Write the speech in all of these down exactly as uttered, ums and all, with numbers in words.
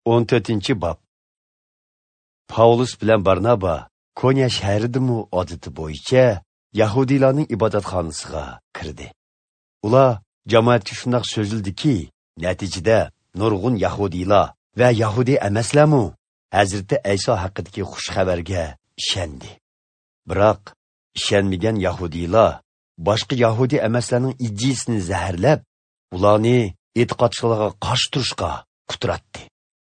o'n to'rtinchi bob. Pavlus bilan Barnaba Konya shahridimu odati bo'yicha Yahudiylarning ibodatxonasiga kirdi. Ular jamoatga shunday so'zildiki, natijada nurg'un Yahudiylar va Yahudi emaslarmu Hazrati Ayso haqidagi xush xabarga ishondi. Biroq ishonmagan Yahudiylar boshqa Yahudi emaslarning ijjisini zaharlab, ularni e'tiqodchilarga qarshi turishga quturatdi.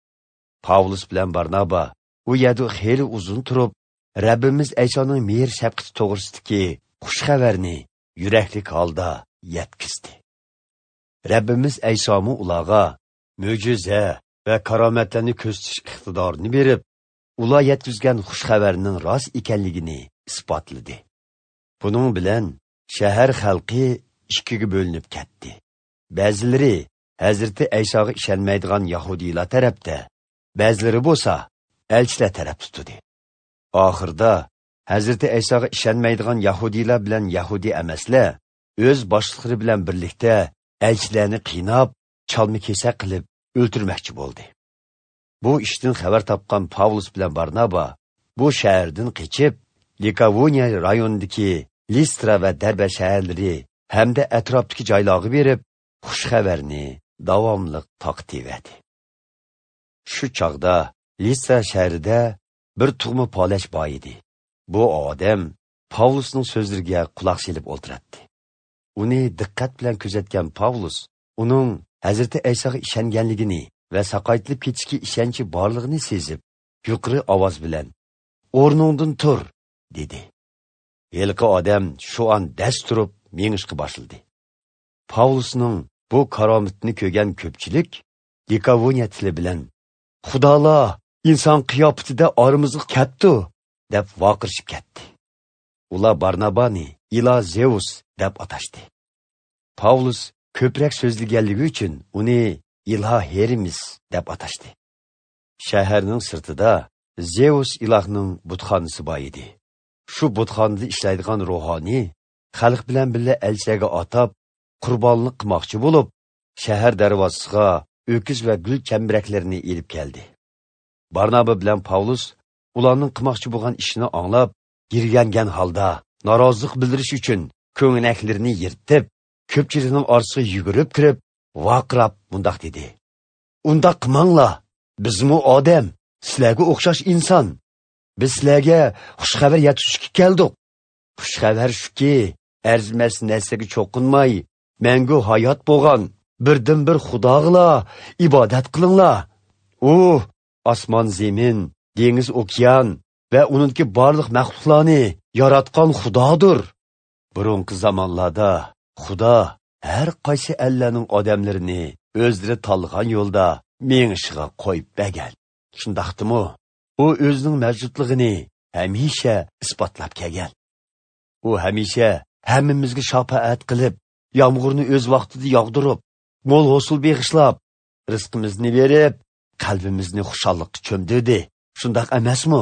Pavlus bilan Barnaba u yerda xeyli uzun turib, Rabbimiz Aysoning mehr shafqati to'g'risidagi xush xabarni yuraklik holda yetkizdi. Rabbimiz Aysomu ularga mo'jiza va karomatlarni ko'rsatish iqtidorini berib, ular yetkizgan xush xabarning rost ekanligini isbotladi. Buning bilan shahar xalqi ikkiga bo'linib ketdi. Ba'zilari Hazrati Aysoga ishonmaydigan Yahudiylar tarafda, ba'zilari bo'lsa elchilar taraf tutdi. Oxirda Hazrati Aysoga ishonmaydigan Yahudiylar bilan Yahudi emaslar o'z boshliqlari bilan birlikda elchilarni qiynab, chalma-kesak qilib o'ltirmoqchi bo'ldi. Bu ishdan xabar topgan Pavlus bilan Barnaba bu shahardan qochib, Likavoniya rayonidagi Listra va Derbe shaharlari hamda atrofdagi joylarga berib, xush xabarni davomli taqdim. Shu chog'da Listra shahrida bir tug'ma polash boy edi. Bu odam Pavlusning so'zlariga quloq solib o'tiradi. Uni diqqat bilan kuzatgan Pavlus uning Hazrati Aysoga ishonganligini va saqaytilib ketishga ishonchi borlig'ini sezib, yuqori ovoz bilan "O'rningdan tur" dedi. Yelqi odam shu an dast turib mengishga boshladi. Pavlusning bu karomatini ko'rgan ko'pchilik Likavoniya tili bilan "Xudolar inson qiyofatida oramizga ketdi" deb vaqirishib ketdi. Ular Barnabani ila Zeus deb atashdi. Pavlus ko'proq so'zlaganligi uchun uni Ilha Hermes deb atashdi. Shaharning sirtida Zeus ilohning butxonasi bor edi. Shu butxonada ishlaydigan ruhoniy xalq bilan birga elchilarga atab qurbonlik qilmoqchi bo'lib, shahar darvozasiga o'kiz va gul chambiraklarini elib keldi. Barnaba bilan Pavlus ularning qilmoqchi bo'lgan ishini anglab, girgangan holda norozilik bildirish uchun ko'nglaklarini yirtib, ko'pchilikning orasiga yugurib kirib, vaqirab bundoq dedi: "Undaq qilmanglar, bizmi odam, sizlarga o'xshash inson. Biz sizlarga xush xabar yetkazishga keldik. Xush xabar shuki, arzimas narsaga cho'qinmay, mangu hayot bo'lgan birdan bir Xudoga ibodat qilinglar. U osmon, zamin, dengiz, okean va uningki barliq maxluqlarni yaratgan Xudodir. Burungi zamonlarda Xudo har qaysi Allahning odamlarini o'zlari tanlagan yo'lda mengishiga qo'yib bergan. Shundaqdimi? U o'zining mavjudligini hamisha isbotlab kelgan. U hamisha hammamizga shafaat qilib, yomg'irni o'z vaqtida yog'dirib, mo'l hosil beg'ishlab, rizqimizni berib, qalbimizni xushallikqa cho'mdirdi. Shundaq emasmi?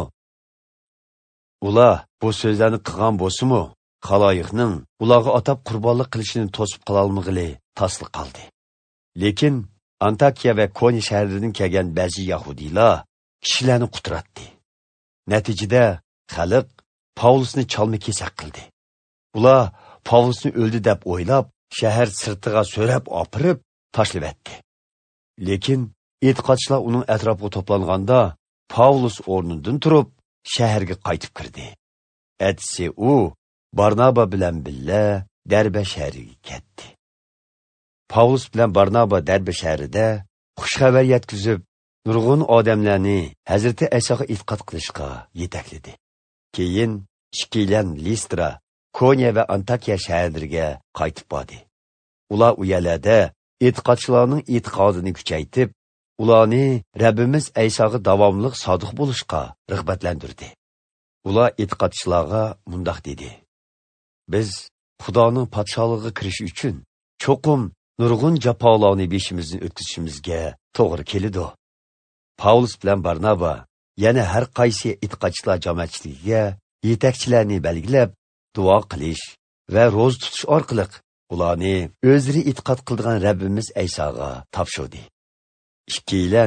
Ular bu so'zlarni qilgan bo'lsa-mu, xaloyiqning ularga atab qurbonlik qilishini to'sib qola olmag'ili tasliq qildi. Lekin Antakiya va Konya shaharlaridan kelgan ba'zi Yahudiylar kishilarni quturatdi. Natijada xalq Pavlusni chalma-kesak qildi. Ular Pavlusni o'ldi deb o'ylab, shahar sirtiga so'rab opirib tashlab etdi. Lekin e'tiqodchilar uning atrofiga to'planganda, Pavlus o'rnidan turib, shaharga qaytib kirdi. Etsi u Barnaba bilan birga Derbe shahriga ketdi. Pavlus bilan Barnaba Derbe shahrida xush xabar yetkazib, nurg'un odamlarni Hazrati Aysoga e'tiqod qilishga yetakladi. Keyin ikkilan Listra, Konya va Antakiya shaharlariga qaytib bordi. Ular u yerlarda e'tiqodchilarning e'tiqodini kuchaytirib, ularni Rabbimiz Aysoga davomli sodiq bo'lishga rag'batlantirdi. Ular e'tiqodchilarga mundoq dedi: "Biz Xudoning podshohligiga kirish uchun cho'qim nurg'un jafolarni beshimizdan o'tkazishimizga to'g'ri keladi." Pavlus bilan Barnaba yana har qaysi e'tiqodchilar jamoatchiligiga yetakchilarni belgilab, duo qilish va ro'za tutish orqali ularni o'zlari e'tiqod qilgan Rabbimiz Aysoga topshirdi. Ikkilan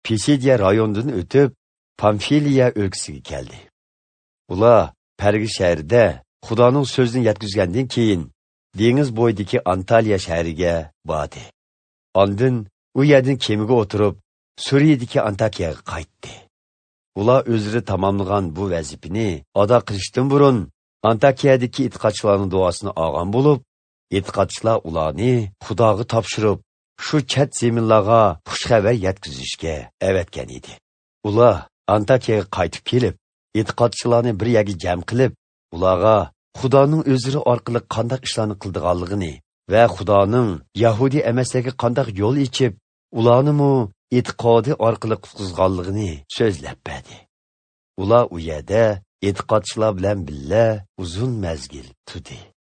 Pisidiya rayonidan o'tib, Pamfiliya o'lkasiga keldi. Ular Perga shahrida Xudoning so'zini yetkazgandan keyin dengiz bo'yidagi Antaliya shahriga bordi. Ondan u yerdan kemaga o'tirib, Suriyadagi Antakiyaga qaytdi. Ular o'zlari tamomlagan bu vazifani ado qilishdan burun Antakiyadagi e'tiqodchilarning duosini olgan bo'lib, e'tiqodchilar ularni Xudoga topshirib, shu chat zaminlarga xushxabar yetkazishga avatgan edi. Ular Antakiyaga qaytib kelib, e'tiqodchilarni bir yerga jam qilib, ularga Xudoning o'zlari orqali qanday ishlarni qildiganligini va Xudoning Yahudi emaslarga qanday yo'l ichib, ularni mu e'tiqodi orqali qutqizganligini so'zlab berdi. Ular u yerda e'tiqodchilar bilan birga uzun mazgil turdi.